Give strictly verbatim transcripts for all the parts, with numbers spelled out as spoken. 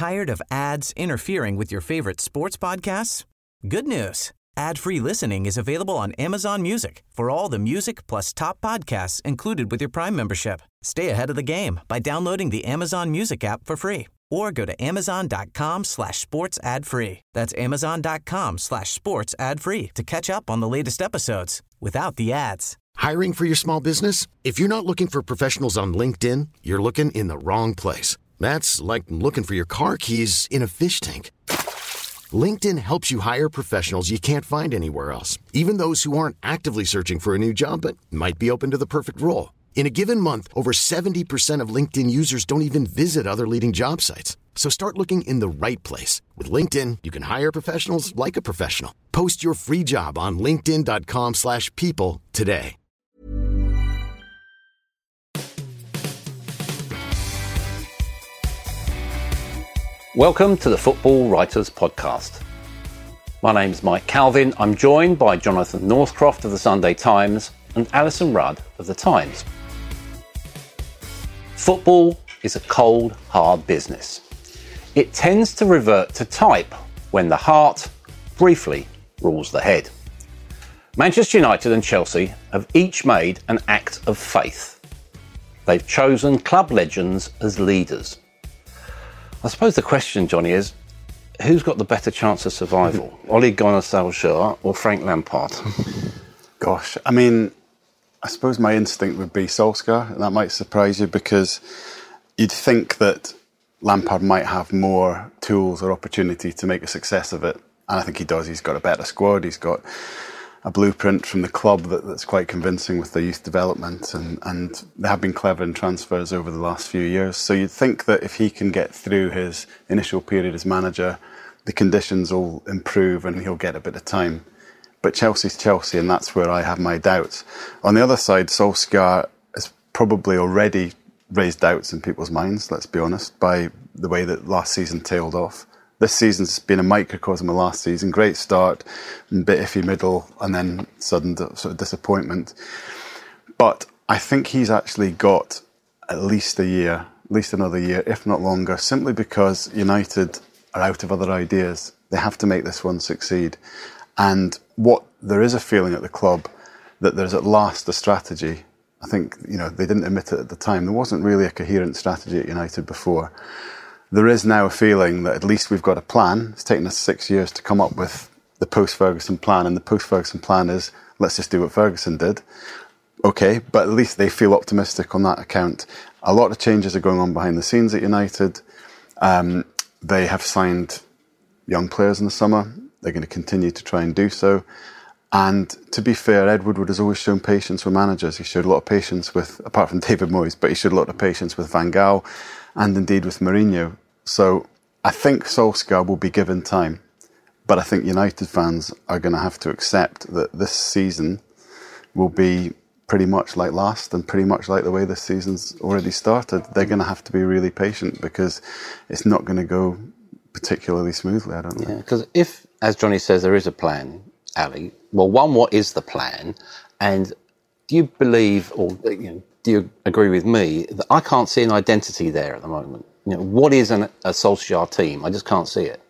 Tired of ads interfering with your favorite sports podcasts? Good news. Ad-free listening is available on Amazon Music for all the music plus top podcasts included with your Prime membership. Stay ahead of the game by downloading the Amazon Music app for free or go to amazon.com slash sports ad free. That's amazon.com slash sports ad free to catch up on the latest episodes without the ads. Hiring for your small business? If you're not looking for professionals on LinkedIn, you're looking in the wrong place. That's like looking for your car keys in a fish tank. LinkedIn helps you hire professionals you can't find anywhere else, even those who aren't actively searching for a new job but might be open to the perfect role. In a given month, over seventy percent of LinkedIn users don't even visit other leading job sites. So start looking in the right place. With LinkedIn, you can hire professionals like a professional. Post your free job on linkedin.com slash people today. Welcome to the Football Writers Podcast. My name's Mike Calvin. I'm joined by Jonathan Northcroft of the Sunday Times and Alison Rudd of the Times. Football is a cold, hard business. It tends to revert to type when the heart briefly rules the head. Manchester United and Chelsea have each made an act of faith. They've chosen club legends as leaders. I suppose the question, Johnny, is who's got the better chance of survival? Ole Gunnar Solskjaer or Frank Lampard? Gosh, I mean, I suppose my instinct would be Solskjaer, and that might surprise you because you'd think that Lampard might have more tools or opportunity to make a success of it. And I think he does. He's got a better squad. He's got a blueprint from the club that, that's quite convincing with the youth development. And, and they have been clever in transfers over the last few years. So you'd think that if he can get through his initial period as manager, the conditions will improve and he'll get a bit of time. But Chelsea's Chelsea, and that's where I have my doubts. On the other side, Solskjaer has probably already raised doubts in people's minds, let's be honest, by the way that last season tailed off. This season's been a microcosm of last season. Great start, a bit iffy middle, and then sudden sort of disappointment. But I think he's actually got at least a year, at least another year, if not longer, simply because United are out of other ideas. They have to make this one succeed. And what there is a feeling at the club that there's at last a strategy. I think, you know, they didn't admit it at the time. There wasn't really a coherent strategy at United before. There is now a feeling that at least we've got a plan. It's taken us six years to come up with the post-Ferguson plan, and the post-Ferguson plan is, let's just do what Ferguson did. Okay, but at least they feel optimistic on that account. A lot of changes are going on behind the scenes at United. Um, they have signed young players in the summer. They're going to continue to try and do so. And to be fair, Ed Woodward has always shown patience with managers. He showed a lot of patience with, apart from David Moyes, but he showed a lot of patience with Van Gaal and indeed with Mourinho. So I think Solskjaer will be given time. But I think United fans are going to have to accept that this season will be pretty much like last and pretty much like the way this season's already started. They're going to have to be really patient because it's not going to go particularly smoothly, I don't know. Yeah, because if, as Johnny says, there is a plan, Ali, well, one, what is the plan? And do you believe, or you know, do you agree with me, that I can't see an identity there at the moment? You know, what is an, a Solskjaer team? I just can't see it.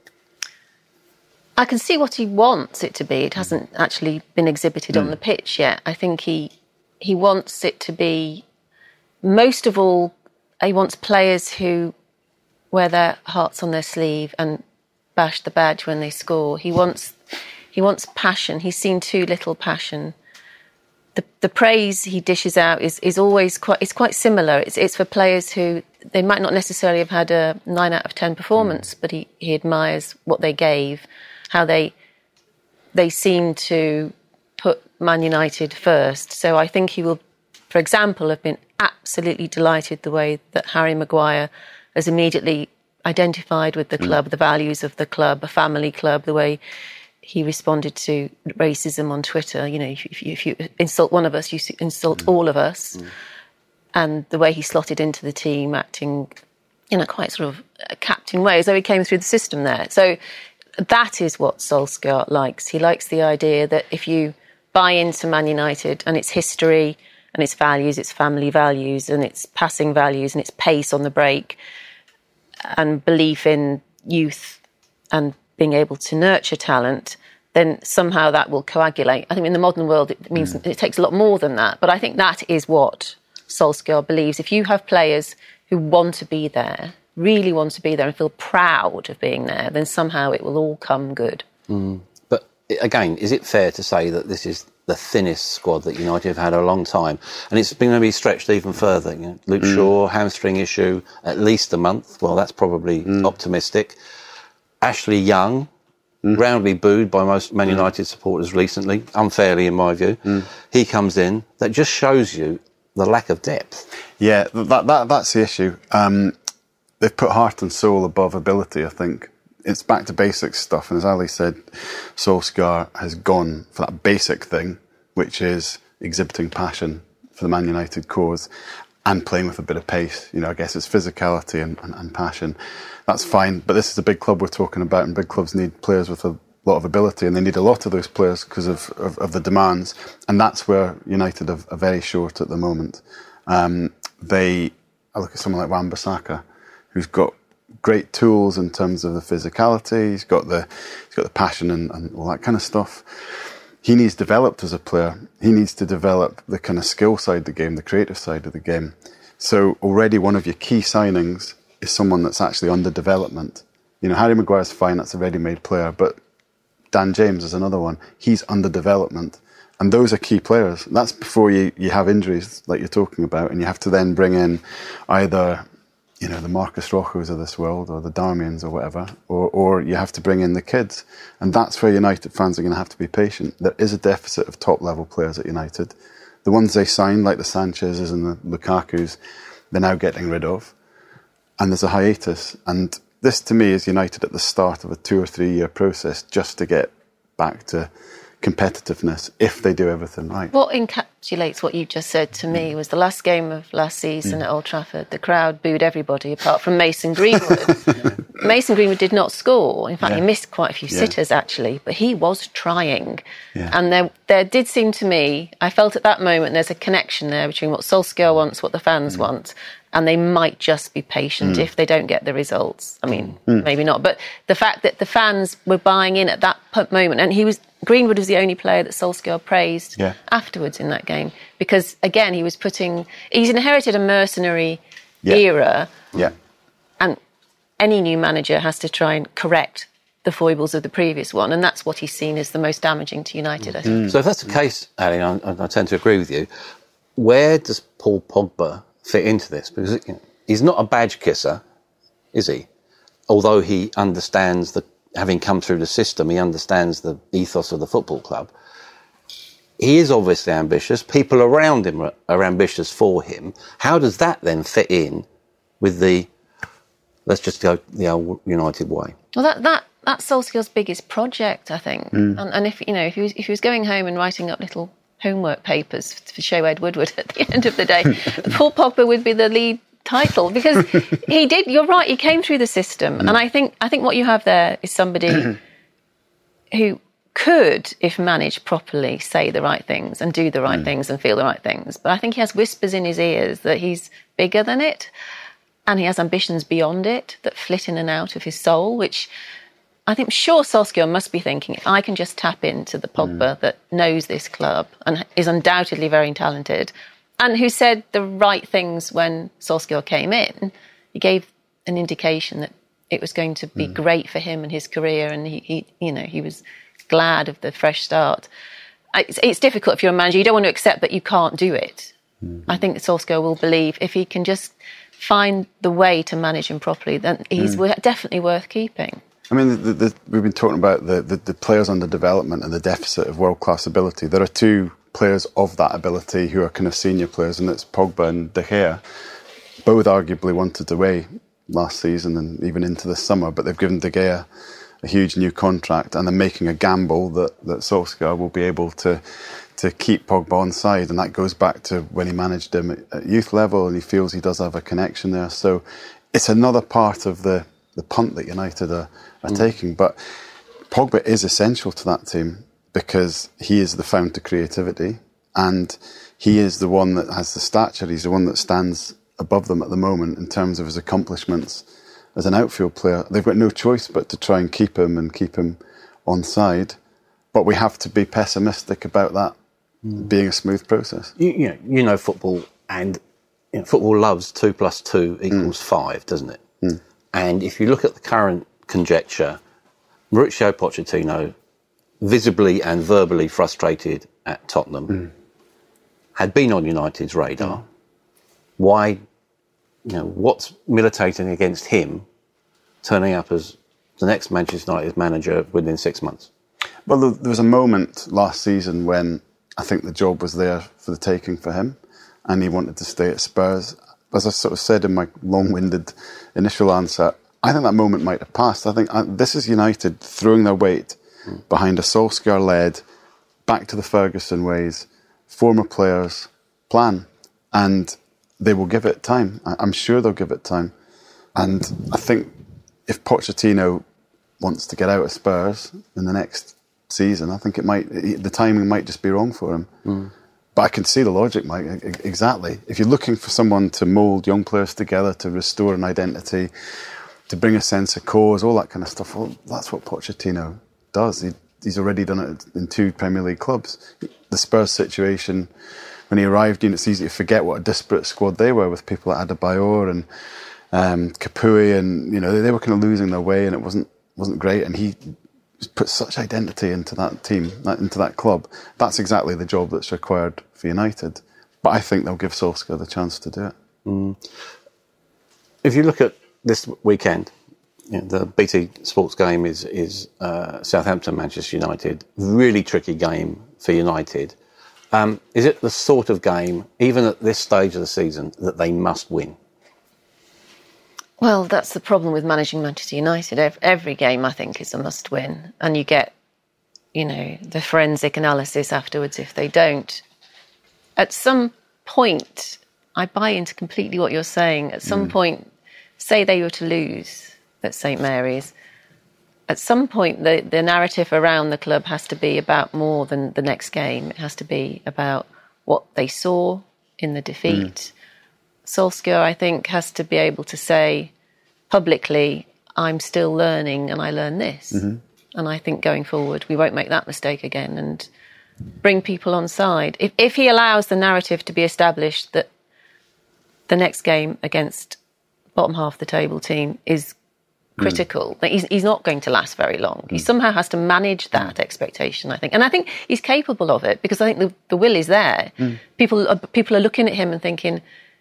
I can see what he wants it to be. It hasn't actually been exhibited mm. on the pitch yet. I think he he wants it to be, most of all, he wants players who wear their hearts on their sleeve and bash the badge when they score. He wants he wants passion. He's seen too little passion. The the praise he dishes out is, is always quite it's quite similar. It's it's for players who they might not necessarily have had a nine out of ten performance, mm. but he, he admires what they gave, how they they seem to put Man United first. So I think he will, for example, have been absolutely delighted the way that Harry Maguire has immediately identified with the club, mm. the values of the club, a family club, the way he responded to racism on Twitter. You know, if you, if you insult one of us, you insult mm. all of us. Mm. And the way he slotted into the team, acting in a quite sort of a captain way, as though he came through the system there. So that is what Solskjaer likes. He likes the idea that if you buy into Man United and its history and its values, its family values and its passing values and its pace on the break, and belief in youth and being able to nurture talent, then somehow that will coagulate. I think in the modern world, it means mm. it takes a lot more than that. But I think that is what Solskjaer believes. If you have players who want to be there, really want to be there and feel proud of being there, then somehow it will all come good. Mm. But again, is it fair to say that this is the thinnest squad that United have had a long time, and it's been going to be stretched even further? You know, Luke mm. Shaw, hamstring issue, at least a month. Well, that's probably mm. optimistic. Ashley Young, mm. roundly booed by most Man United mm. supporters recently, unfairly in my view. Mm. He comes in. That just shows you the lack of depth. Yeah, that, that that's the issue. Um, they've put heart and soul above ability, I think. It's back to basic stuff, and as Ali said, Solskjaer has gone for that basic thing, which is exhibiting passion for the Man United cause and playing with a bit of pace. You know, I guess it's physicality and, and, and passion. That's fine, but this is a big club we're talking about, and big clubs need players with a lot of ability, and they need a lot of those players because of, of, of the demands, and that's where United are, are very short at the moment. Um, they, I look at someone like Wan-Bissaka, who's got great tools in terms of the physicality. He's got the he's got the passion and, and all that kind of stuff. He needs developed as a player. He needs to develop the kind of skill side of the game, the creative side of the game. So already one of your key signings is someone that's actually under development. You know, Harry Maguire's fine, that's a ready-made player, but Dan James is another one. He's under development. And those are key players. That's before you, you have injuries like you're talking about, and you have to then bring in either, you know, the Marcus Rochos of this world, or the Darmians or whatever, or, or you have to bring in the kids. And that's where United fans are going to have to be patient. There is a deficit of top-level players at United. The ones they signed, like the Sanchez's and the Lukaku's, they're now getting rid of. And there's a hiatus. And this, to me, is United at the start of a two- or three-year process just to get back to competitiveness if they do everything right. What encapsulates what you just said to me was the last game of last season mm. at Old Trafford. The crowd booed everybody apart from Mason Greenwood. Mason Greenwood did not score. In fact, yeah. he missed quite a few sitters, yeah. actually, but he was trying. Yeah. And there, there did seem to me, I felt at that moment there's a connection there between what Solskjaer wants, what the fans mm. want, and they might just be patient mm. if they don't get the results. I mean, mm. maybe not. But the fact that the fans were buying in at that moment, and he was Greenwood was the only player that Solskjaer praised yeah. afterwards in that game. Because, again, he was putting... He's inherited a mercenary yeah. era. Yeah. And any new manager has to try and correct the foibles of the previous one. And that's what he's seen as the most damaging to United, I think. Mm. So if that's the case, Ali, I, I tend to agree with you. Where does Paul Pogba fit into this? Because you know, he's not a badge kisser, is he? Although he understands the... Having come through the system, he understands the ethos of the football club. He is obviously ambitious. People around him are, are ambitious for him. How does that then fit in with the, let's just go the old United way? Well, that, that that's Solskjaer's biggest project, I think. Mm. And, and if you know, if he was if he was going home and writing up little homework papers to show Ed Woodward at the end of the day, Paul Pogba would be the lead title, because he did, you're right, he came through the system. Mm. And I think I think what you have there is somebody who could, if managed properly, say the right things and do the right mm. things and feel the right things. But I think he has whispers in his ears that he's bigger than it, and he has ambitions beyond it that flit in and out of his soul, which I think sure Solskjaer must be thinking, if I can just tap into the Pogba mm. that knows this club and is undoubtedly very talented, and who said the right things when Solskjaer came in. He gave an indication that it was going to be mm. great for him and his career, and he, he, you know, he was glad of the fresh start. It's, it's difficult if you're a manager. You don't want to accept that you can't do it. Mm. I think Solskjaer will believe if he can just find the way to manage him properly, then he's mm. definitely worth keeping. I mean, the, the, we've been talking about the, the, the players under development and the deficit of world-class ability. There are two players of that ability who are kind of senior players, and it's Pogba and De Gea. Both arguably wanted away last season and even into the summer, but they've given De Gea a huge new contract, and they're making a gamble that, that Solskjaer will be able to to keep Pogba on side, and that goes back to when he managed him at, at youth level, and he feels he does have a connection there. So it's another part of the, the punt that United are, are mm. taking, but Pogba is essential to that team, because he is the fount of creativity, and he is the one that has the stature. He's the one that stands above them at the moment in terms of his accomplishments as an outfield player. They've got no choice but to try and keep him and keep him on side. But we have to be pessimistic about that mm. being a smooth process. You, you know, you know football, and you know, football loves two plus two equals mm. five, doesn't it? Mm. And if you look at the current conjecture, Mauricio Pochettino, visibly and verbally frustrated at Tottenham, mm. had been on United's radar. Mm. Why, you know, what's militating against him turning up as the next Manchester United manager within six months? Well, there was a moment last season when I think the job was there for the taking for him, and he wanted to stay at Spurs. As I sort of said in my long-winded initial answer, I think that moment might have passed. I think uh, this is United throwing their weight mm. behind a Solskjaer-led, back to the Ferguson ways, former players plan, and they will give it time. I'm sure they'll give it time. And I think if Pochettino wants to get out of Spurs in the next season, I think it might, the timing might just be wrong for him. Mm. But I can see the logic, Mike, exactly. If you're looking for someone to mould young players together, to restore an identity, to bring a sense of cause, all that kind of stuff, well, that's what Pochettino does. He, he's already done it in two Premier League clubs. The Spurs situation, when he arrived, you know, it's easy to forget what a disparate squad they were, with people like Adebayor and um, Capuy, and you know, they, they were kind of losing their way, and it wasn't wasn't great. And he put such identity into that team, into that club. That's exactly the job that's required for United. But I think they'll give Solskjaer the chance to do it. Mm. If you look at this weekend, you know, the B T Sports game is is uh, Southampton, Manchester United. Really tricky game for United. Um, is it the sort of game, even at this stage of the season, that they must win? Well, that's the problem with managing Manchester United. Every game, I think, is a must-win. And you get, you know, the forensic analysis afterwards if they don't. At some point, I buy into completely what you're saying. At some mm. point, say they were to lose at St Mary's, at some point, the, the narrative around the club has to be about more than the next game. It has to be about what they saw in the defeat. Mm. Solskjaer, I think, has to be able to say publicly, I'm still learning and I learn this. Mm-hmm. And I think going forward, we won't make that mistake again and bring people on side. If, if he allows the narrative to be established that the next game against bottom half of the table team is critical, mm. he's, he's not going to last very long. Mm. He somehow has to manage that expectation, I think. And I think he's capable of it, because I think the, the will is there. Mm. People are, people are looking at him and thinking,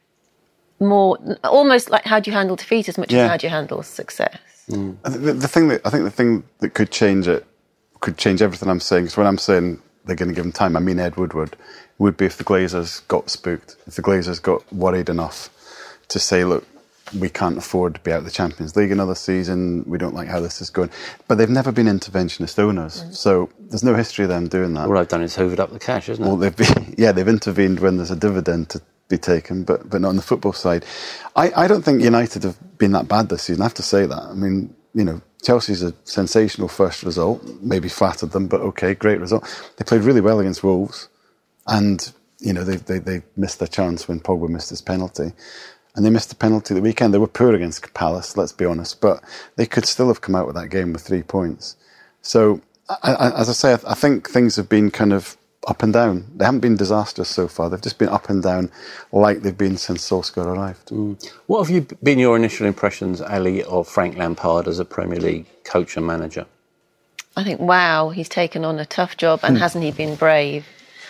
more almost like, how do you handle defeat as much yeah. as how do you handle success? Mm. The, the thing that I think the thing that could change it, could change everything I'm saying, is when I'm saying they're going to give him time, I mean Ed Woodward, would be if the Glazers got spooked, if the Glazers got worried enough to say, look, we can't afford to be out of the Champions League another season, we don't like how this is going. But they've never been interventionist owners, mm. so there's no history of them doing that. All I've done is hoovered up the cash, isn't it? Well, they've been, yeah, they've intervened when there's a dividend to be taken, but but not on the football side. I, I don't think United have been that bad this season, I have to say that. I mean, you know, Chelsea's a sensational first result, maybe flattered them, but okay, great result. They played really well against Wolves, and, you know, they, they, they missed their chance when Pogba missed his penalty. And they missed the penalty the weekend. They were poor against Palace, let's be honest, but they could still have come out with that game with three points. So, I, I, as I say, I, I think things have been kind of up and down. They haven't been disastrous so far. They've just been up and down like they've been since Solskjaer arrived. Mm. What have you been your initial impressions, Ali, of Frank Lampard as a Premier League coach and manager? I think, wow, he's taken on a tough job, and mm. hasn't he been brave?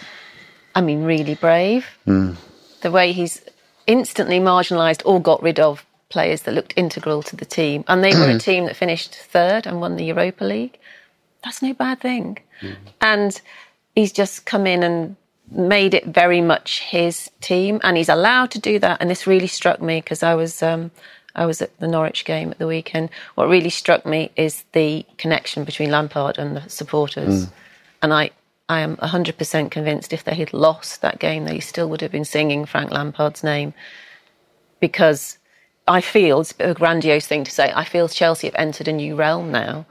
I mean, really brave. Mm. The way he's instantly marginalised or got rid of players that looked integral to the team. And they were a team that finished third and won the Europa League. That's no bad thing. Mm. And he's just come in and made it very much his team. And he's allowed to do that. And this really struck me, because I was um, I was at the Norwich game at the weekend. What really struck me is the connection between Lampard and the supporters. Mm. And I... I am one hundred percent convinced if they had lost that game, they still would have been singing Frank Lampard's name, because I feel, it's a bit of a grandiose thing to say, I feel Chelsea have entered a new realm now.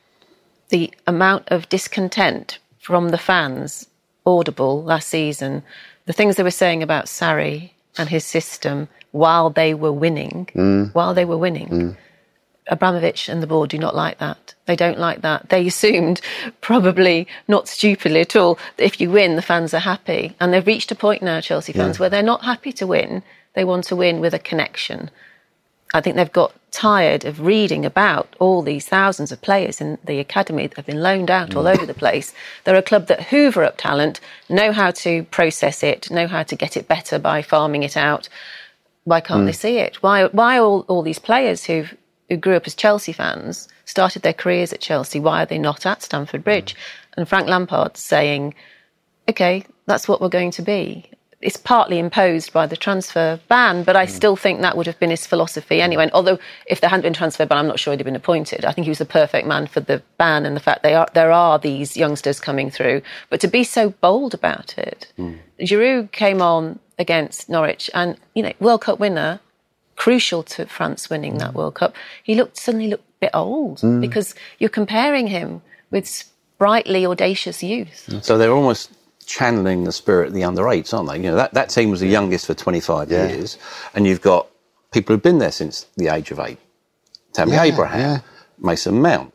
The amount of discontent from the fans, audible last season, the things they were saying about Sarri and his system while they were winning, mm. while they were winning, mm. Abramovich and the board do not like that. They don't like that. They assumed, probably not stupidly at all, that if you win, the fans are happy. And they've reached a point now, Chelsea fans, yeah. where they're not happy to win. They want to win with a connection. I think they've got tired of reading about all these thousands of players in the academy that have been loaned out all over the place. They're a club that hoover up talent, know how to process it, know how to get it better by farming it out. Why can't mm. they see it? Why why all, all these players who've, who grew up as Chelsea fans, started their careers at Chelsea, why are they not at Stamford Bridge? Mm. And Frank Lampard's saying, OK, that's what we're going to be. It's partly imposed by the transfer ban, but I mm. still think that would have been his philosophy anyway. And although if there hadn't been transfer ban, I'm not sure he'd have been appointed. I think he was the perfect man for the ban and the fact they are, there are these youngsters coming through. But to be so bold about it, mm. Giroud came on against Norwich and, you know, World Cup winner, crucial to France winning mm. that World Cup. He looked suddenly looked a bit old mm. because you're comparing him with sprightly, audacious youth. So they're almost channeling the spirit of the under eights, aren't they? You know, that, that team was the youngest for twenty-five yeah. years, and you've got people who've been there since the age of eight. Tammy yeah, Abraham, yeah. Mason Mount.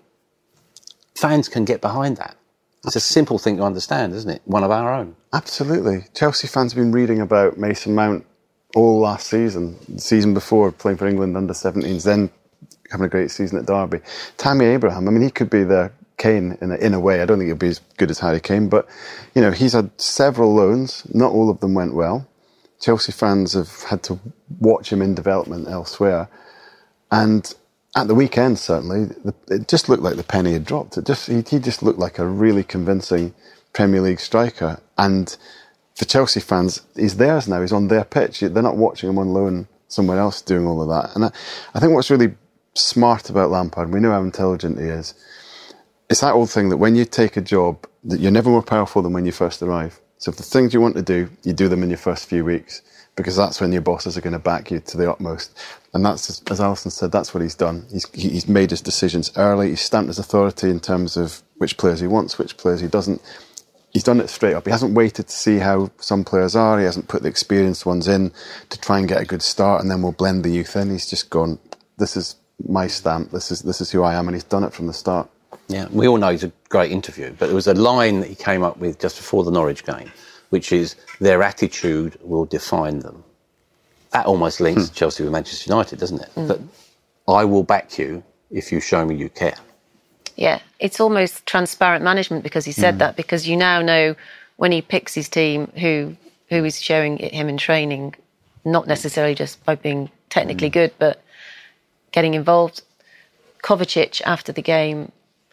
Fans can get behind that. It's a simple thing to understand, isn't it? One of our own. Absolutely. Chelsea fans have been reading about Mason Mount all last season, the season before, playing for England under seventeens, then having a great season at Derby. Tammy Abraham, I mean, he could be the Kane in a, in a way. I don't think he'll be as good as Harry Kane, but, you know, he's had several loans. Not all of them went well. Chelsea fans have had to watch him in development elsewhere. And at the weekend, certainly, the, it just looked like the penny had dropped. It just he, he just looked like a really convincing Premier League striker. And for Chelsea fans, he's theirs now. He's on their pitch. They're not watching him on loan somewhere else doing all of that. And I, I think what's really smart about Lampard, we know how intelligent he is, it's that old thing that when you take a job, that you're never more powerful than when you first arrive. So if the things you want to do, you do them in your first few weeks, because that's when your bosses are going to back you to the utmost. And that's, as Alisson said, that's what he's done. He's, he's made his decisions early. He's stamped his authority in terms of which players he wants, which players he doesn't. He's done it straight up. He hasn't waited to see how some players are. He hasn't put the experienced ones in to try and get a good start, and then we'll blend the youth in. He's just gone, this is my stamp. This is this is who I am, and he's done it from the start. Yeah, we all know he's a great interview, but there was a line that he came up with just before the Norwich game, which is, their attitude will define them. That almost links hmm. Chelsea with Manchester United, doesn't it? Mm. That I will back you if you show me you care. Yeah, it's almost transparent management because he said mm. that, because you now know when he picks his team who who is showing it him in training, not necessarily just by being technically mm. good, but getting involved. Kovacic, after the game,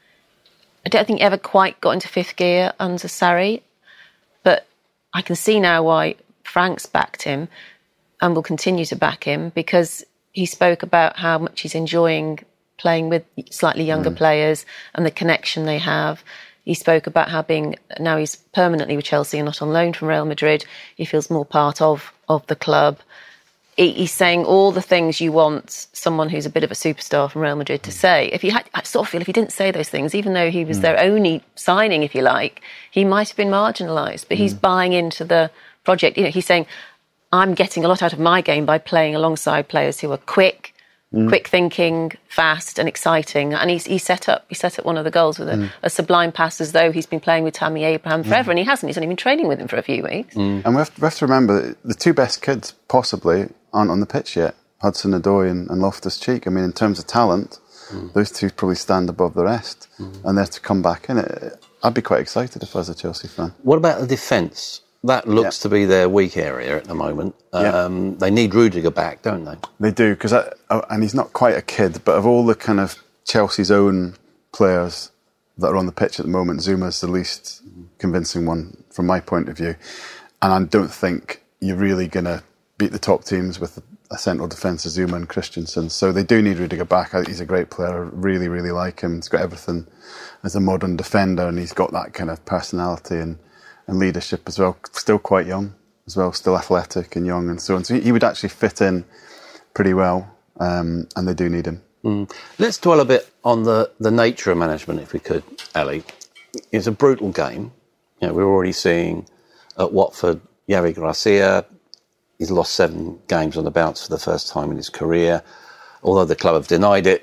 I don't think he ever quite got into fifth gear under Sarri, but I can see now why Frank's backed him and will continue to back him, because he spoke about how much he's enjoying playing with slightly younger mm. players and the connection they have. He spoke about how being, now he's permanently with Chelsea and not on loan from Real Madrid, he feels more part of, of the club. He, he's saying all the things you want someone who's a bit of a superstar from Real Madrid to say. If he had, I sort of feel if he didn't say those things, even though he was mm. their only signing, if you like, he might have been marginalised. But mm. he's buying into the project. You know, he's saying, I'm getting a lot out of my game by playing alongside players who are quick, Mm. quick thinking, fast and exciting. And he's, he set up he set up one of the goals with a, mm. a sublime pass, as though he's been playing with Tammy Abraham forever, mm. and he hasn't. He's only been training with him for a few weeks. Mm. And we have, to, we have to remember that the two best kids possibly aren't on the pitch yet, Hudson-Odoi and, and Loftus-Cheek. I mean, in terms of talent, mm. those two probably stand above the rest, mm. and they're to come back in it. I'd be quite excited if I was a Chelsea fan. What about the defence? That looks yeah. to be their weak area at the moment. Um, yeah. They need Rudiger back, don't they? They do, because and he's not quite a kid, but of all the kind of Chelsea's own players that are on the pitch at the moment, Zuma's the least convincing one from my point of view. And I don't think you're really going to beat the top teams with a central defence of Zuma and Christensen. So they do need Rudiger back. He's a great player. I really, really like him. He's got everything as a modern defender, and he's got that kind of personality and and leadership as well. Still quite young as well, still athletic and young and so on. So he would actually fit in pretty well, um, and they do need him. Mm. Let's dwell a bit on the, the nature of management, if we could, Ali. It's a brutal game. You know, we're already seeing at Watford, Javi Gracia, he's lost seven games on the bounce for the first time in his career. Although the club have denied it,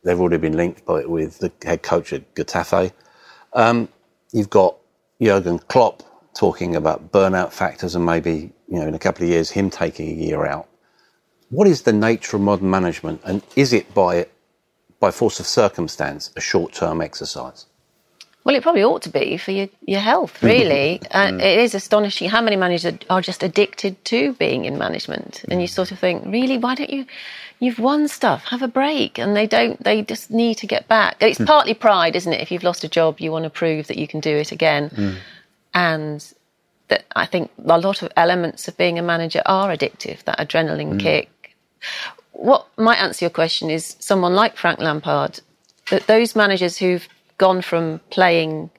they've already been linked by, with the head coach at Getafe. Um, you've got Jurgen Klopp talking about burnout factors and maybe, you know, in a couple of years, him taking a year out. What is the nature of modern management, and is it by by force of circumstance a short-term exercise? Well, it probably ought to be for your, your health, really. uh, it is astonishing how many managers are just addicted to being in management. And you sort of think, really, why don't you... You've won stuff, have a break. And they don't, they just need to get back. It's partly pride, isn't it? If you've lost a job, you want to prove that you can do it again. Mm. And that I think a lot of elements of being a manager are addictive, that adrenaline mm. kick. What might answer your question is someone like Frank Lampard, that those managers who've gone from playing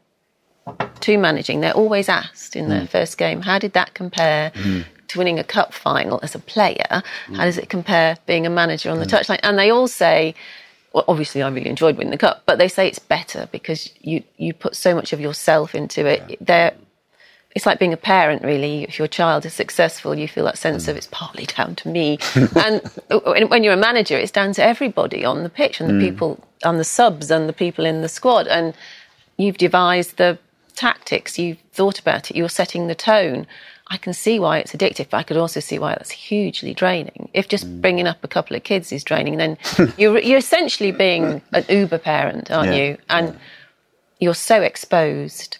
to managing, they're always asked in mm. their first game, how did that compare mm. to winning a cup final as a player? Mm. How does it compare being a manager on the mm. touchline? And they all say, well, obviously I really enjoyed winning the cup, but they say it's better because you, you put so much of yourself into it. Yeah. They're, it's like being a parent, really. If your child is successful, you feel that sense mm. of it's partly down to me. And when you're a manager, it's down to everybody on the pitch and the mm. people, and the subs and the people in the squad. And you've devised the tactics, you've thought about it, you're setting the tone. I can see why it's addictive, but I could also see why that's hugely draining. If just mm. bringing up a couple of kids is draining, then you're, you're essentially being an Uber parent, aren't yeah. you? And yeah. you're so exposed.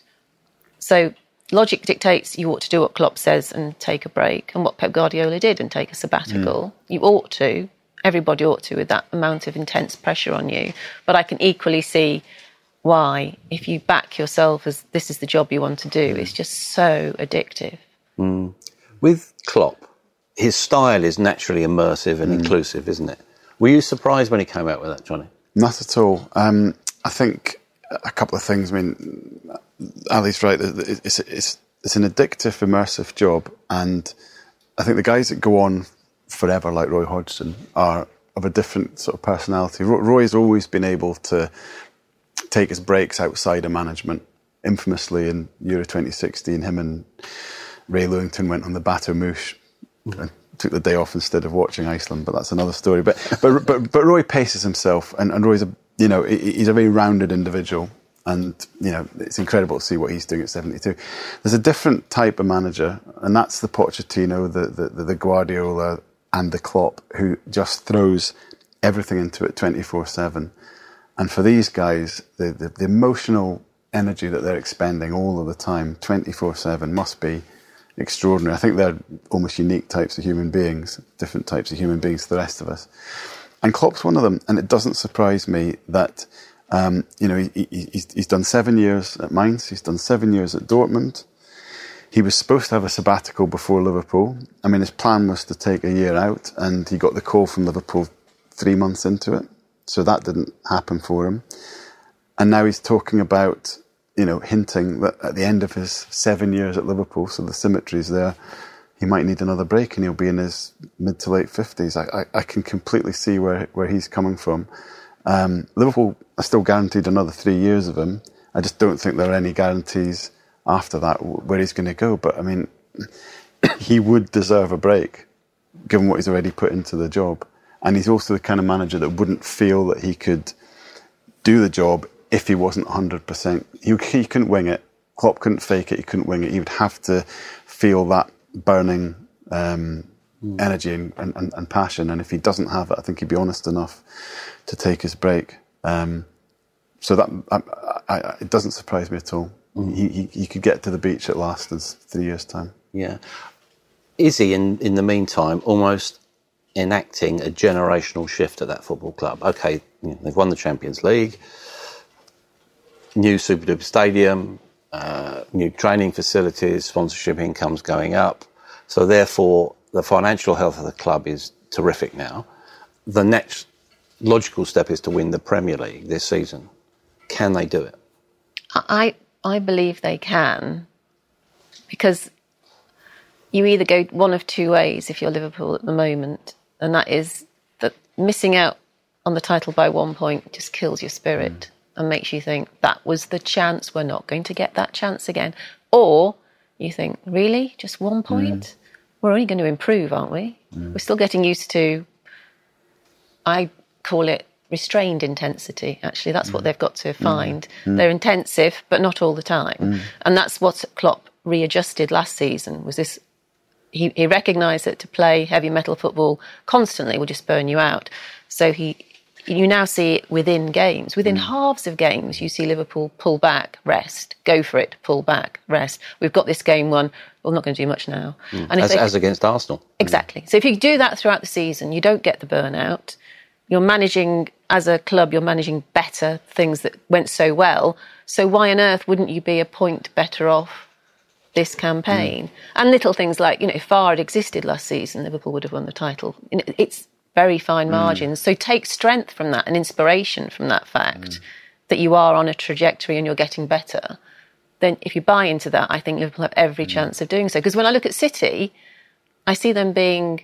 So logic dictates you ought to do what Klopp says and take a break, and what Pep Guardiola did and take a sabbatical. Mm. You ought to. Everybody ought to, with that amount of intense pressure on you. But I can equally see why, if you back yourself as this is the job you want to do, it's just so addictive. Mm. With Klopp, his style is naturally immersive and mm. inclusive, isn't it? Were you surprised when he came out with that, Johnny? Not at all. Um, I think a couple of things. I mean, Ali's right. It's, it's, it's an addictive, immersive job. And I think the guys that go on forever, like Roy Hodgson, are of a different sort of personality. Roy's always been able to take his breaks outside of management. Infamously in Euro twenty sixteen, him and Ray Lewington went on the Bateau Mouche and took the day off instead of watching Iceland, but that's another story. But but but, but Roy paces himself, and, and Roy's a you know he's a very rounded individual, and you know it's incredible to see what he's doing at seventy-two. There's a different type of manager, and that's the Pochettino, the the, the Guardiola, and the Klopp, who just throws everything into it twenty-four seven. And for these guys, the, the, the emotional energy that they're expending all of the time, twenty-four seven, must be extraordinary. I think they're almost unique types of human beings, different types of human beings to the rest of us. And Klopp's one of them, and it doesn't surprise me that, um, you know, he, he, he's, he's done seven years at Mainz, he's done seven years at Dortmund. He was supposed to have a sabbatical before Liverpool. I mean, his plan was to take a year out, and he got the call from Liverpool three months into it. So that didn't happen for him. And now he's talking about, you know, hinting that at the end of his seven years at Liverpool, so the symmetry's there, he might need another break and he'll be in his mid to late fifties. I, I, I can completely see where, where he's coming from. Um, Liverpool are still guaranteed another three years of him. I just don't think there are any guarantees after that where he's going to go. But, I mean, he would deserve a break, given what he's already put into the job. And he's also the kind of manager that wouldn't feel that he could do the job if he wasn't one hundred percent. He, he couldn't wing it. Klopp couldn't fake it. He couldn't wing it. He would have to feel that burning um, mm. energy and, and, and passion. And if he doesn't have it, I think he'd be honest enough to take his break. Um, so that I, I, it doesn't surprise me at all. Mm. He, he, he could get to the beach at last in three years' time. Yeah. Is he, in, in the meantime, almost enacting a generational shift at that football club? Okay, you know, they've won the Champions League, new Super Duper Stadium, uh, new training facilities, sponsorship income's going up. So therefore, the financial health of the club is terrific now. The next logical step is to win the Premier League this season. Can they do it? I I believe they can, because you either go one of two ways if you're Liverpool at the moment, and that is that missing out on the title by one point just kills your spirit mm. and makes you think that was the chance, we're not going to get that chance again. Or you think, really? Just one point? Mm. We're only going to improve, aren't we? Mm. We're still getting used to, I call it restrained intensity, actually. That's mm. what they've got to find. Mm. They're intensive, but not all the time. Mm. And that's what Klopp readjusted last season, was this. He, he recognised that to play heavy metal football constantly will just burn you out. So he, you now see it within games. Within mm. halves of games, you see Liverpool pull back, rest, go for it, pull back, rest. We've got this game won. We're not going to do much now. Mm. And as, they, as against Arsenal. Exactly. So if you do that throughout the season, you don't get the burnout. You're managing, as a club, you're managing better things that went so well. So why on earth wouldn't you be a point better off this campaign? Mm. And little things like, you know, if V A R had existed last season, Liverpool would have won the title. It's very fine margins. Mm. So take strength from that and inspiration from that fact mm. that you are on a trajectory and you're getting better. Then if you buy into that, I think Liverpool have every mm. chance of doing so. Because when I look at City, I see them being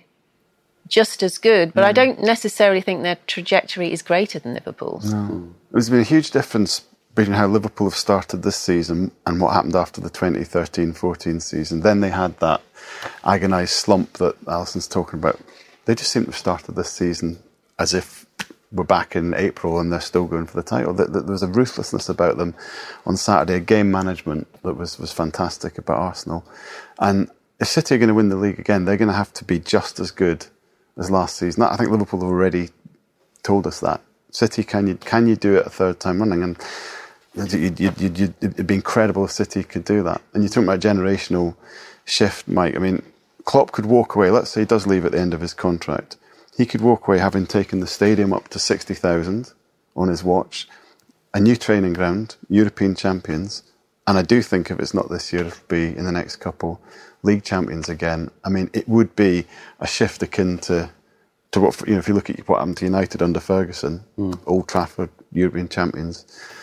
just as good, but mm. I don't necessarily think their trajectory is greater than Liverpool's. No. There's been a huge difference between how Liverpool have started this season and what happened after the twenty thirteen fourteen season. Then they had that agonised slump that Alison's talking about. They just seem to have started this season as if we're back in April and they're still going for the title. There was a ruthlessness about them on Saturday, a game management that was, was fantastic about Arsenal. And if City are going to win the league again, they're going to have to be just as good as last season. I think Liverpool have already told us that. City, can you can you do it a third time running? And You'd, you'd, you'd, it'd be incredible if City could do that. And you're talking about generational shift, Mike. I mean, Klopp could walk away. Let's say he does leave at the end of his contract. He could walk away having taken the stadium up to sixty thousand on his watch, a new training ground, European champions. And I do think if it's not this year, it'll be in the next couple, league champions again. I mean, it would be a shift akin to, to what, you know, if you look at what happened to United under Ferguson, mm. Old Trafford, European champions.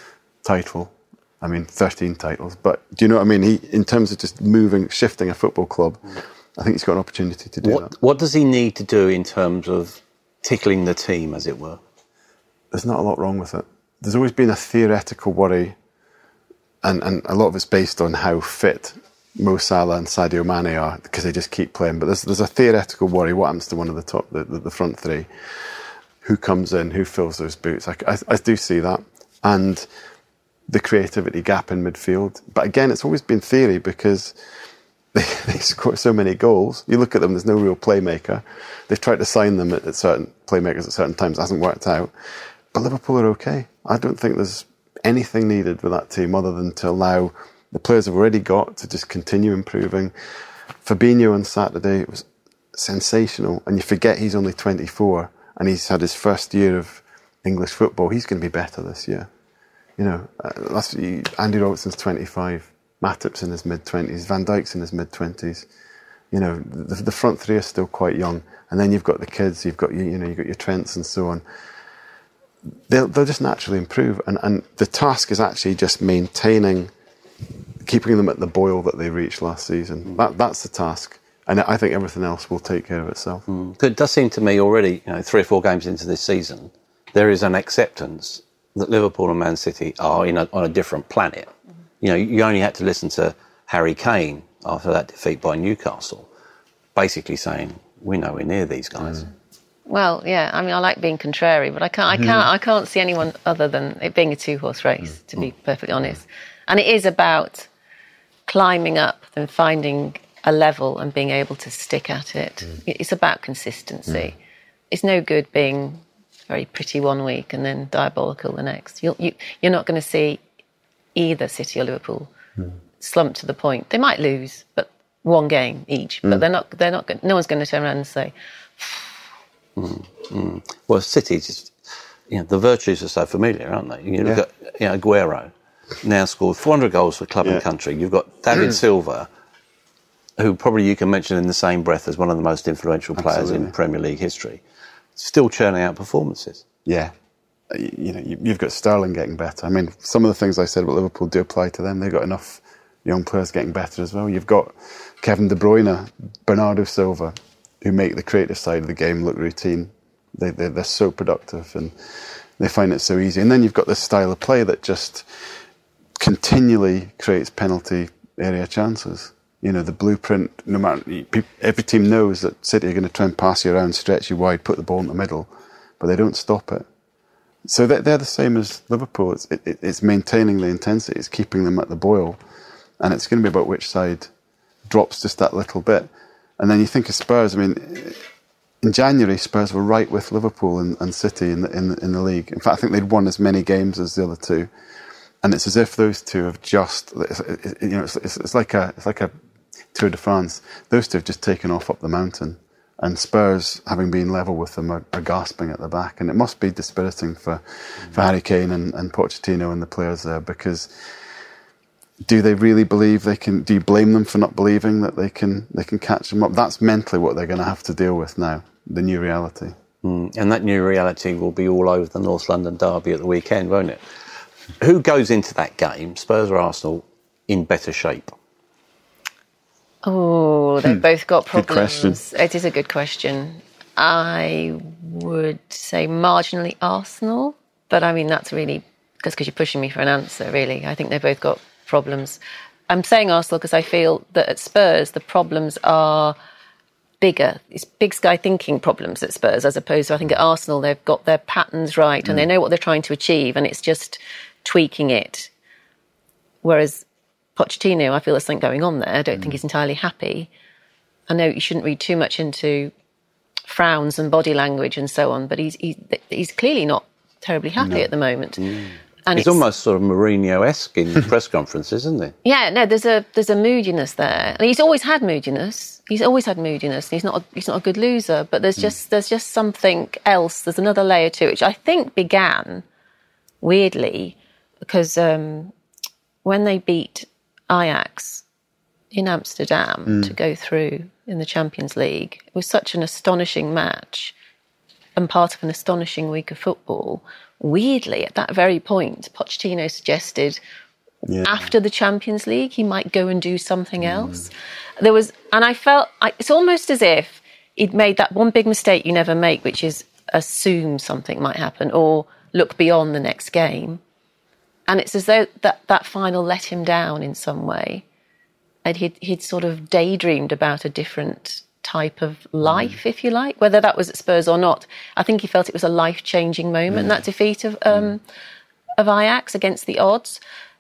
Title, I mean, thirteen titles. But do you know what I mean? He, in terms of just moving, shifting a football club, I think he's got an opportunity to do what, that. What does he need to do in terms of tickling the team, as it were? There's not a lot wrong with it. There's always been a theoretical worry, and, and a lot of it's based on how fit Mo Salah and Sadio Mane are, because they just keep playing. But there's, there's a theoretical worry. What happens to one of the top, the, the, the front three? Who comes in? Who fills those boots? I, I, I do see that. And the creativity gap in midfield. But again, it's always been theory because they, they score so many goals. You look at them, there's no real playmaker. They've tried to sign them at, at certain playmakers at certain times. It hasn't worked out. But Liverpool are okay. I don't think there's anything needed with that team other than to allow the players they've already got to just continue improving. Fabinho on Saturday was sensational. And you forget he's only twenty-four and he's had his first year of English football. He's going to be better this year. You know, uh, that's, Andy Robertson's twenty-five, Matip's in his mid-twenties, Van Dijk's in his mid-twenties. You know, the, the front three are still quite young. And then you've got the kids, you've got, you, you know, you've got your Trents and so on. They'll, they'll just naturally improve. And, and the task is actually just maintaining, keeping them at the boil that they reached last season. Mm. That, that's the task. And I think everything else will take care of itself. Mm. It does seem to me already, you know, three or four games into this season, there is an acceptance that Liverpool and Man City are in a, on a different planet. Mm-hmm. You know, you only had to listen to Harry Kane after that defeat by Newcastle, basically saying, we're nowhere near these guys. Mm. Well, yeah, I mean, I like being contrary, but I can't, I can't, I can't see anyone other than it being a two-horse race, mm. to be perfectly honest. And it is about climbing up and finding a level and being able to stick at it. Mm. It's about consistency. Mm. It's no good being very pretty one week and then diabolical the next. You'll, you, you're not going to see either City or Liverpool mm. slump to the point. They might lose, but one game each. Mm. But they're not. They're not. No one's going to turn around and say. Mm. Mm. Well, City just, you know, the virtues are so familiar, aren't they? You look yeah. at, you know, Aguero now scored four hundred goals for club yeah. and country. You've got David Silva, who probably you can mention in the same breath as one of the most influential players Absolutely. in Premier League history. Still churning out performances. Yeah. You know, you've got Sterling getting better. I mean, some of the things I said about Liverpool do apply to them. They've got enough young players getting better as well. You've got Kevin De Bruyne, Bernardo Silva, who make the creative side of the game look routine. They, they're, they're so productive and they find it so easy. And then you've got this style of play that just continually creates penalty area chances. You know, the blueprint, no matter, every team knows that City are going to try and pass you around, stretch you wide, put the ball in the middle, but they don't stop it. So they're, they're the same as Liverpool. It's, it, it's maintaining the intensity. It's keeping them at the boil. And it's going to be about which side drops just that little bit. And then you think of Spurs. I mean, in January, Spurs were right with Liverpool and, and City in the, in, the, in the league. In fact, I think they'd won as many games as the other two. And it's as if those two have just, you know, it's, it's, it's like a it's like a Tour de France. Those two have just taken off up the mountain. And Spurs, having been level with them, are, are gasping at the back. And it must be dispiriting for, for Harry Kane and, and Pochettino and the players there, because do they really believe they can... Do you blame them for not believing that they can they can catch them up? That's mentally what they're going to have to deal with now, the new reality. Mm, and that new reality will be all over the North London derby at the weekend, won't it? Who goes into that game, Spurs or Arsenal, in better shape? Oh, they've hmm. both got problems. Good question. It is a good question. I would say marginally Arsenal, but I mean, that's really just because you're pushing me for an answer, really. I think they've both got problems. I'm saying Arsenal because I feel that at Spurs, the problems are bigger. It's big sky thinking problems at Spurs, as opposed to, I think at Arsenal, they've got their patterns right mm. and they know what they're trying to achieve, and it's just tweaking it. Whereas Pochettino, I feel there's something going on there. I don't mm. think he's entirely happy. I know you shouldn't read too much into frowns and body language and so on, but he's he's, he's clearly not terribly happy no. at the moment. Mm. And it's, it's almost sort of Mourinho-esque in press conferences, isn't it? Yeah, no, there's a there's a moodiness there, and he's always had moodiness. He's always had moodiness. He's not a, he's not a good loser, but there's just mm. there's just something else. There's another layer to it, which I think began weirdly because um, when they beat Ajax in Amsterdam mm. to go through in the Champions League, it was such an astonishing match and part of an astonishing week of football. Weirdly, at that very point, Pochettino suggested yeah. after the Champions League he might go and do something else. Mm. There was, and I felt I, it's almost as if he'd made that one big mistake you never make, which is assume something might happen or look beyond the next game. And it's as though that, that final let him down in some way. And he'd, he'd sort of daydreamed about a different type of life, mm. if you like, whether that was at Spurs or not. I think he felt it was a life-changing moment, mm. that defeat of um, mm. of Ajax against the odds.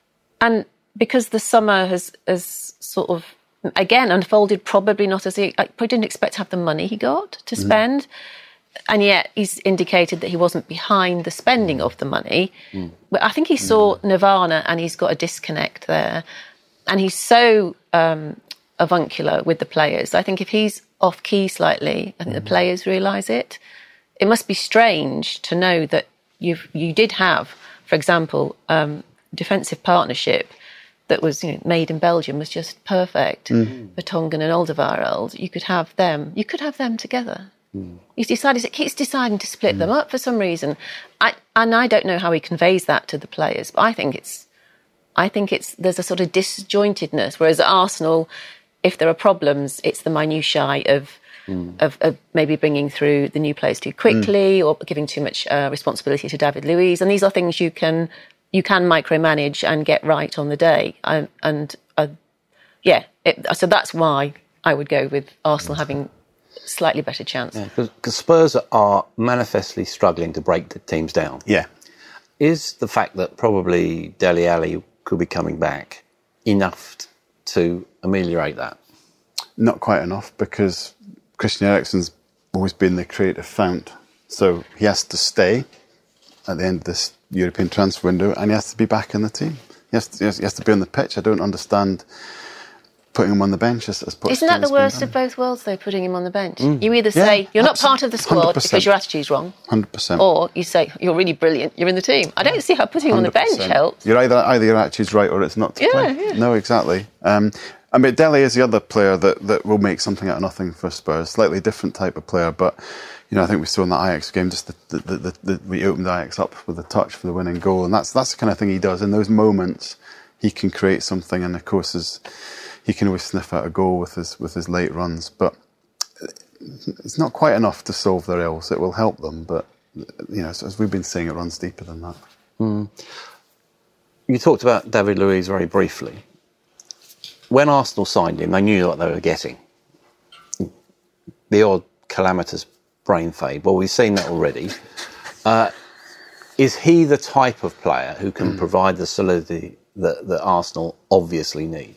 And because the summer has, has sort of, again, unfolded probably not as he... I probably didn't expect to have the money he got to spend. Mm. And yet he's indicated that he wasn't behind the spending of the money. Mm. But I think he saw mm. Nirvana and he's got a disconnect there. And he's so um, avuncular with the players. I think if he's off key slightly, I think mm. the players realise it. It must be strange to know that you've you did have, for example, um, defensive partnership that was, you know, made in Belgium was just perfect. Mm. Vertonghen and Alderweireld, you could have them. You could have them together. Mm. He's decided, it keeps deciding to split mm. them up for some reason. I, and I don't know how he conveys that to the players, but I think it's, I think it's, there's a sort of disjointedness, whereas at Arsenal, if there are problems, it's the minutiae of, mm. of, of maybe bringing through the new players too quickly mm. or giving too much uh, responsibility to David Luiz. And these are things you can, you can micromanage and get right on the day. And, and uh, yeah, it, so that's why I would go with Arsenal having slightly better chance. Yeah, because Spurs are manifestly struggling to break the teams down. Yeah. Is the fact that probably Dele Alli could be coming back enough to ameliorate that? Not quite enough, because Christian Eriksen's always been the creative fount. So he has to stay at the end of this European transfer window and he has to be back in the team. He has to, he has, he has to be on the pitch. I don't understand putting him on the bench as, as Isn't that the worst of both worlds, though, putting him on the bench? Mm. You either say, yeah, you're not part of the squad one hundred percent because your attitude's wrong. one hundred percent. Or you say, you're really brilliant, you're in the team. I don't see how putting him on the bench helps. You're either, either your attitude's right or it's not to yeah, play. Yeah. No, exactly. Um, I mean, Dele is the other player that, that will make something out of nothing for Spurs. Slightly different type of player, but, you know, I think we saw in the Ajax game, just the, the, the, the, we opened Ajax up with a touch for the winning goal, and that's, that's the kind of thing he does. In those moments, he can create something, and of course, is, he can always sniff out a goal with his with his late runs, but it's not quite enough to solve their ills. It will help them, but, you know, as we've been saying, it runs deeper than that. Mm. You talked about David Luiz very briefly. When Arsenal signed him, they knew what they were getting. The odd calamitous brain fade. Well, we've seen that already. Uh, Is he the type of player who can mm. provide the solidity that, that Arsenal obviously need?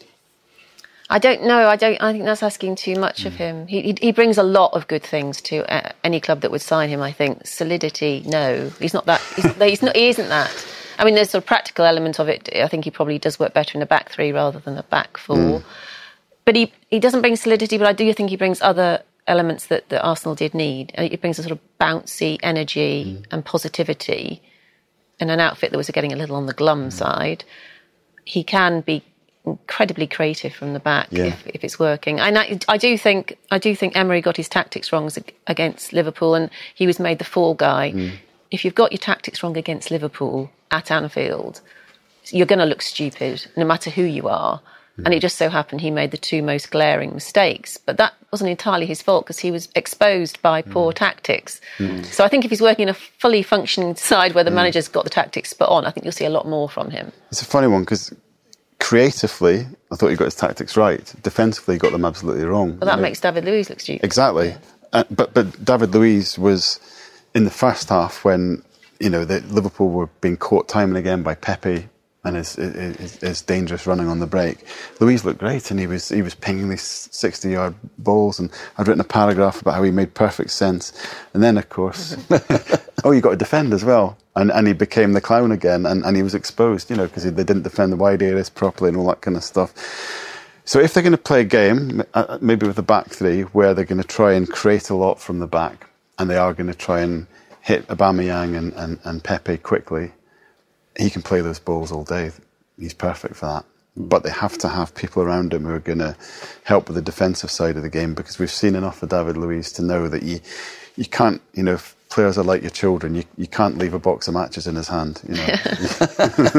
I don't know. I don't. I think that's asking too much mm. of him. He, he he brings a lot of good things to uh, any club that would sign him. I think solidity. No, he's not that. He's, he's not. He isn't that. I mean, there's a sort of practical element of it. I think he probably does work better in a back three rather than a back four. Mm. But he he doesn't bring solidity. But I do think he brings other elements that, that Arsenal did need. It brings a sort of bouncy energy mm. and positivity in an outfit that was getting a little on the glum mm. side. He can be incredibly creative from the back yeah. if, if it's working. And I, I do think I do think Emery got his tactics wrong against Liverpool, and he was made the fall guy. Mm. If you've got your tactics wrong against Liverpool at Anfield, you're going to look stupid, no matter who you are. Mm. And it just so happened he made the two most glaring mistakes. But that wasn't entirely his fault, because he was exposed by mm. poor tactics. Mm. So I think if he's working in a fully functioning side where the mm. manager's got the tactics spot on, I think you'll see a lot more from him. It's a funny one, because creatively, I thought he got his tactics right. Defensively, he got them absolutely wrong. Well, that makes David Luiz look stupid. Exactly. Yeah. Uh, but but David Luiz was in the first half when, you know, the, Liverpool were being caught time and again by Pepe and his, his, his dangerous running on the break. Luiz looked great, and he was he was pinging these sixty-yard balls, and I'd written a paragraph about how he made perfect sense. And then, of course, oh, you got to defend as well. And and he became the clown again, and, and he was exposed, you know, because they didn't defend the wide areas properly and all that kind of stuff. So if they're going to play a game, uh, maybe with the back three, where they're going to try and create a lot from the back, and they are going to try and hit Aubameyang and, and, and Pepe quickly, he can play those balls all day. He's perfect for that. But they have to have people around him who are going to help with the defensive side of the game, because we've seen enough of David Luiz to know that you you can't, you know, if players are like your children, you you can't leave a box of matches in his hand, you know.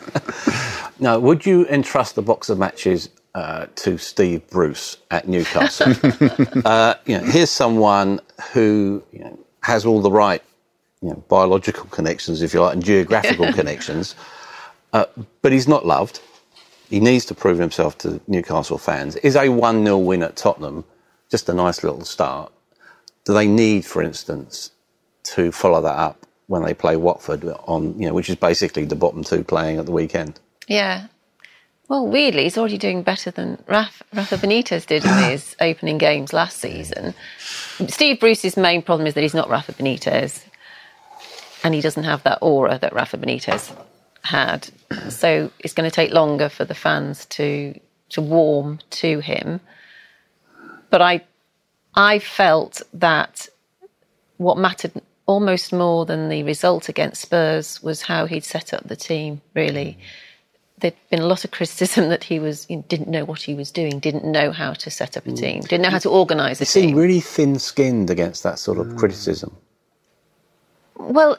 Now, would you entrust the box of matches uh, to Steve Bruce at Newcastle? uh, you know, here's someone who, you know, has all the right, you know, biological connections, if you like, and geographical connections, uh, but he's not loved. He needs to prove himself to Newcastle fans. Is a one nil win at Tottenham just a nice little start? Do they need, for instance, to follow that up when they play Watford on, you know, which is basically the bottom two playing at the weekend? Yeah. Well, weirdly, he's already doing better than Rafa, Rafa Benitez did in his opening games last season. Steve Bruce's main problem is that he's not Rafa Benitez, and he doesn't have that aura that Rafa Benitez had. So it's going to take longer for the fans to to warm to him. But I I felt that what mattered almost more than the result against Spurs was how he'd set up the team, really. There'd been a lot of criticism that he was you know, didn't know what he was doing, didn't know how to set up a team, didn't know how to organise a team. He seemed really thin-skinned against that sort of mm. criticism. Well,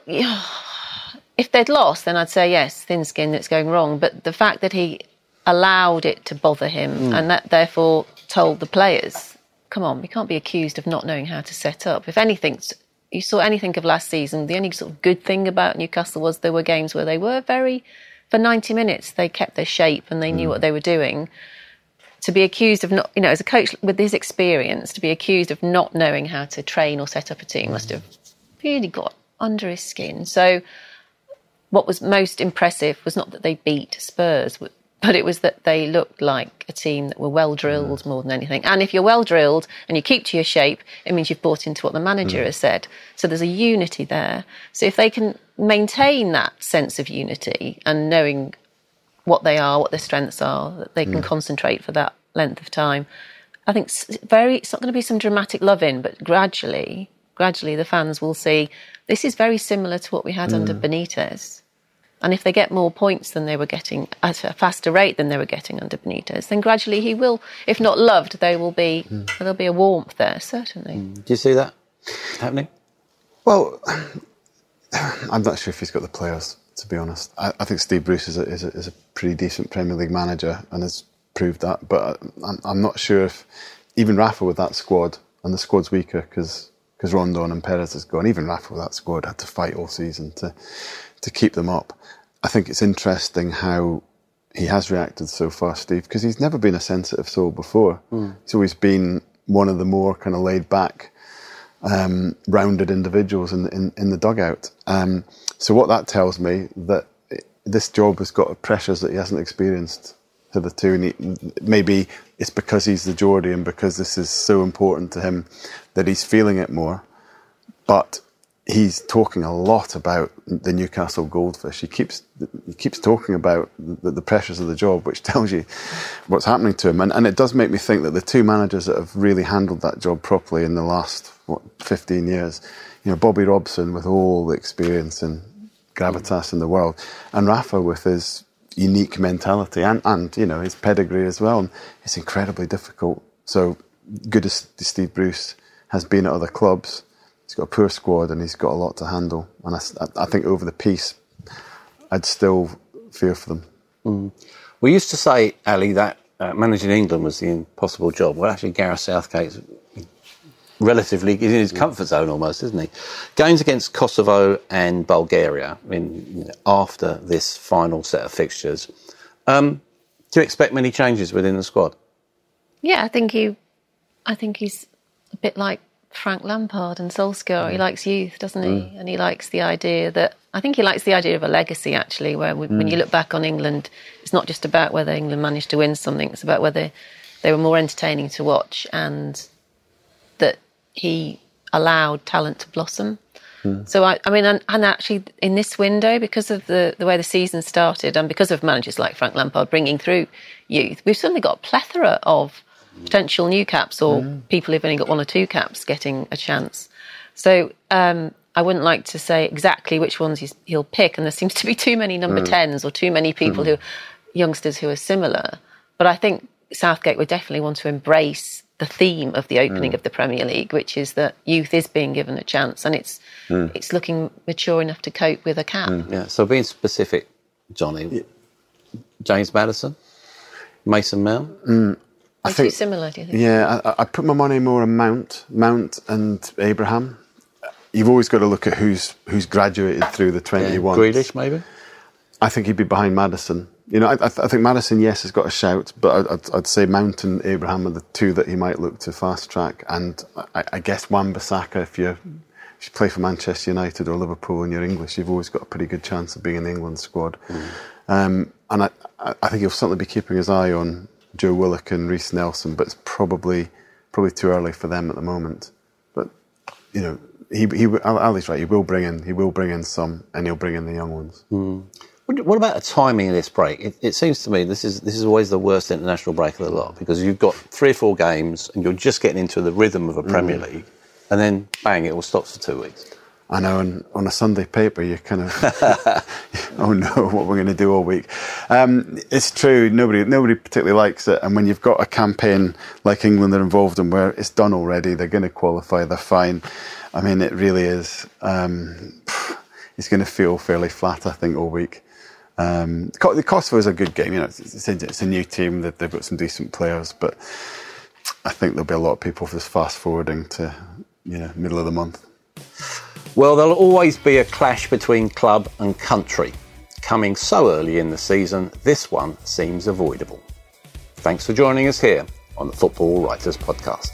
if they'd lost, then I'd say, yes, thin-skinned, it's going wrong. But the fact that he allowed it to bother him mm. and that therefore told the players, come on, we can't be accused of not knowing how to set up. If anything, you saw anything of last season, the only sort of good thing about Newcastle was there were games where they were very, for ninety minutes, they kept their shape and they knew mm. what they were doing. To be accused of not, you know, as a coach with his experience, to be accused of not knowing how to train or set up a team must have really got under his skin. So what was most impressive was not that they beat Spurs, but it was that they looked like a team that were well drilled mm. more than anything. And if you're well drilled and you keep to your shape, it means you've bought into what the manager mm. has said. So there's a unity there. So if they can maintain that sense of unity and knowing what they are, what their strengths are, that they can mm. concentrate for that length of time, I think it's very, it's not going to be some dramatic love-in, but gradually, gradually the fans will see this is very similar to what we had mm. under Benitez. And if they get more points than they were getting at a faster rate than they were getting under Benitez, then gradually he will, if not loved, there will be mm. there'll be a warmth there, certainly. Mm. Do you see that happening? Well, I'm not sure if he's got the players, to be honest. I, I think Steve Bruce is a, is, a, is a pretty decent Premier League manager and has proved that. But I'm, I'm not sure if even Rafa with that squad, and the squad's weaker because because Rondon and Perez has gone, even Rafa with that squad had to fight all season to to keep them up. I think it's interesting how he has reacted so far, Steve, because he's never been a sensitive soul before. Mm. He's always been one of the more kind of laid back um, rounded individuals in, in, in the dugout. Um, so what that tells me, that this job has got pressures that he hasn't experienced hitherto, and he, maybe it's because he's the Geordie and because this is so important to him that he's feeling it more. But he's talking a lot about the Newcastle Goldfish. He keeps he keeps talking about the, the pressures of the job, which tells you what's happening to him. And, and it does make me think that the two managers that have really handled that job properly in the last what fifteen years, you know, Bobby Robson with all the experience and gravitas in the world, and Rafa with his unique mentality and, and you know, his pedigree as well. And it's incredibly difficult. So good as Steve Bruce has been at other clubs, he's got a poor squad and he's got a lot to handle. And I, I think over the piece, I'd still fear for them. Mm. We used to say, Ali, that uh, managing England was the impossible job. Well, actually, Gareth Southgate's relatively in his comfort zone almost, isn't he? Games against Kosovo and Bulgaria in, you know, after this final set of fixtures. Um, do you expect many changes within the squad? Yeah, I think he, I think he's a bit like Frank Lampard and Solskjaer. Mm. He likes youth, doesn't he? Mm. And he likes the idea that, I think he likes the idea of a legacy, actually, where we, mm. when you look back on England, it's not just about whether England managed to win something, it's about whether they were more entertaining to watch and that he allowed talent to blossom. Mm. So, I, I mean, and, and actually in this window, because of the, the way the season started and because of managers like Frank Lampard bringing through youth, we've suddenly got a plethora of potential new caps or mm. people who've only got one or two caps getting a chance. So um, I wouldn't like to say exactly which ones he's, he'll pick, and there seems to be too many number mm. tens or too many people mm. who, youngsters who are similar. But I think Southgate would definitely want to embrace the theme of the opening mm. of the Premier League, which is that youth is being given a chance and it's mm. it's looking mature enough to cope with a cap. Mm. Yeah. So being specific, Johnny, yeah. James Maddison, Mason Mount. Mm. I Are think, too similar, do you think? Yeah, I, I put my money more on Mount, Mount and Abraham. You've always got to look at who's who's graduated through the twenty-one. Yeah. Grealish, maybe. I think he'd be behind Maddison. You know, I, I think Maddison, yes, has got a shout, but I'd, I'd say Mount and Abraham are the two that he might look to fast track. And I, I guess Wan-Bissaka, if you if you play for Manchester United or Liverpool and you're English, you've always got a pretty good chance of being in the England squad. Mm. Um, and I, I think he'll certainly be keeping his eye on Joe Willock and Reece Nelson, but it's probably probably too early for them at the moment. But you know, he he Ali's right. He will bring in he will bring in some, and he'll bring in the young ones. Mm. What about the timing of this break? It, it seems to me this is this is always the worst international break of the lot, because you've got three or four games and you're just getting into the rhythm of a Premier mm. League, and then bang, it all stops for two weeks. I know, and on a Sunday paper, you kind of, oh no, what we're going to do all week. Um, it's true, nobody nobody particularly likes it, and when you've got a campaign like England are involved in where it's done already, they're going to qualify, they're fine. I mean, it really is, um, it's going to feel fairly flat, I think, all week. Um, the Kosovo is a good game, you know, it's, it's, a, it's a new team, they've, they've got some decent players, but I think there'll be a lot of people just fast forwarding to, you know, middle of the month. Well, there'll always be a clash between club and country. Coming so early in the season, this one seems avoidable. Thanks for joining us here on the Football Writers Podcast.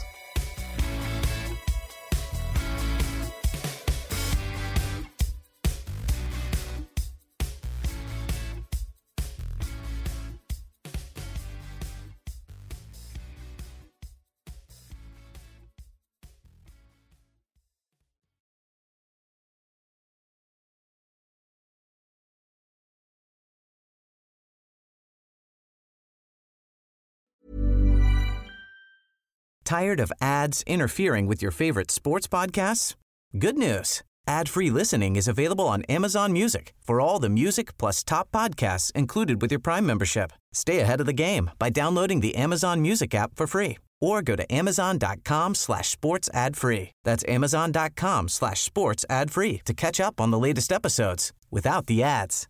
Tired of ads interfering with your favorite sports podcasts? Good news. Ad-free listening is available on Amazon Music for all the music plus top podcasts included with your Prime membership. Stay ahead of the game by downloading the Amazon Music app for free or go to amazon.com slash sports ad free. That's amazon.com slash sports ad free to catch up on the latest episodes without the ads.